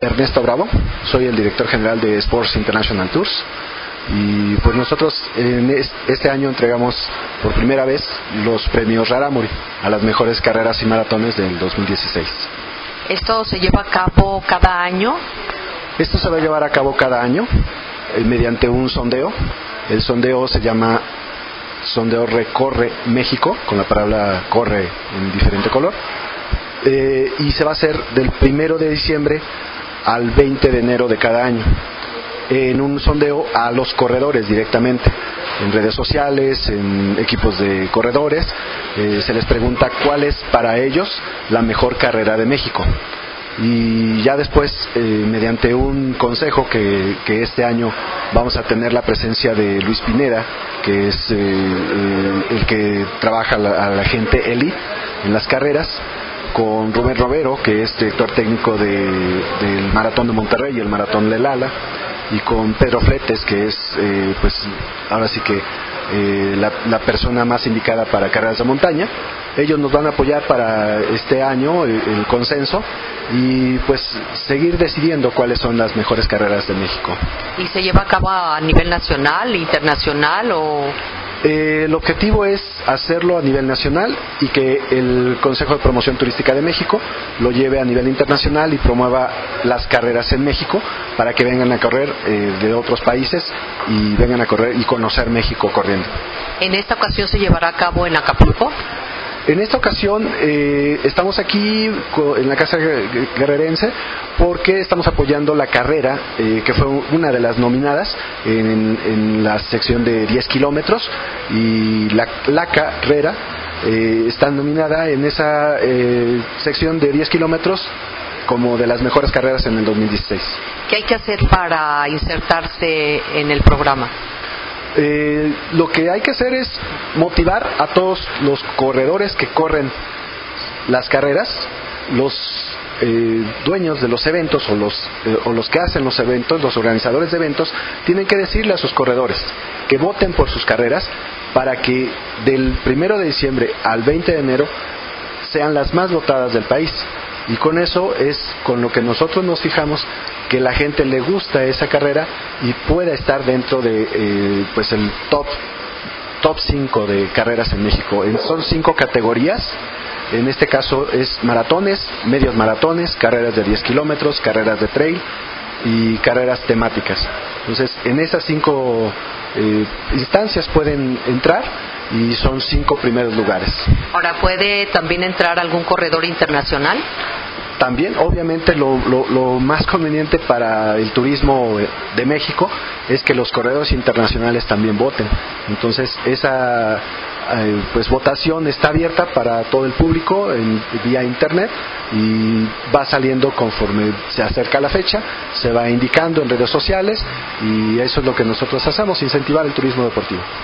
Ernesto Bravo, soy el director general de Sports International Tours y pues nosotros en este año entregamos por primera vez los premios Rarámuri a las mejores carreras y maratones del 2016. ¿Esto se lleva a cabo cada año? Esto se va a llevar a cabo cada año mediante un sondeo. El sondeo se llama Sondeo Recorre México, con la palabra corre en diferente color. Y se va a hacer del 1 de diciembre al 20 de enero de cada año, en un sondeo a los corredores directamente, en redes sociales, en equipos de corredores. Se les pregunta cuál es para ellos la mejor carrera de México. Y ya después, mediante un consejo que este año vamos a tener la presencia de Luis Pineda, que es el que trabaja a la gente elite en las carreras, con Rubén Romero, que es director técnico del Maratón de Monterrey y el Maratón de Lala, y con Pedro Fletes, que es pues ahora sí que la persona más indicada para carreras de montaña. Ellos nos van a apoyar para este año el consenso y pues seguir decidiendo cuáles son las mejores carreras de México. ¿Y se lleva a cabo a nivel nacional, internacional o...? El objetivo es hacerlo a nivel nacional y que el Consejo de Promoción Turística de México lo lleve a nivel internacional y promueva las carreras en México para que vengan a correr de otros países y vengan a correr y conocer México corriendo. ¿En esta ocasión se llevará a cabo en Acapulco? En esta ocasión estamos aquí en la Casa Guerrerense porque estamos apoyando la carrera que fue una de las nominadas en la sección de 10 kilómetros, y la carrera está nominada en esa sección de 10 kilómetros como de las mejores carreras en el 2016. ¿Qué hay que hacer para insertarse en el programa? Lo que hay que hacer es motivar a todos los corredores que corren las carreras, los dueños de los eventos o los que hacen los eventos, los organizadores de eventos, tienen que decirle a sus corredores que voten por sus carreras para que del 1 de diciembre al 20 de enero sean las más votadas del país. Y con eso es con lo que nosotros nos fijamos que la gente le gusta esa carrera y pueda estar dentro de pues el top 5 de carreras en México. Son 5 categorías. En este caso es maratones, medios maratones, carreras de 10 kilómetros, carreras de trail y carreras temáticas. Entonces, en esas 5 instancias pueden entrar y son 5 primeros lugares. Ahora, ¿puede también entrar algún corredor internacional? También, obviamente, lo más conveniente para el turismo de México es que los corredores internacionales también voten. Entonces, esa pues votación está abierta para todo el público vía internet y va saliendo conforme se acerca la fecha, se va indicando en redes sociales, y eso es lo que nosotros hacemos, incentivar el turismo deportivo.